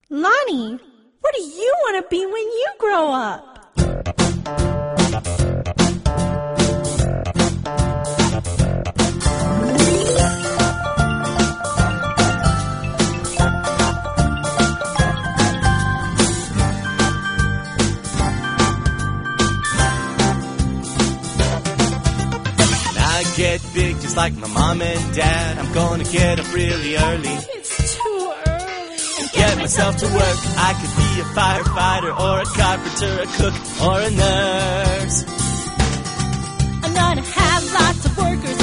Lonnie, what do you want to be when you grow up? Get big just like my mom and dad. I'm gonna get up really early. It's too early. And get myself to work. I could be a firefighter or a carpenter, a cook or a nurse. I'm gonna have lots of workers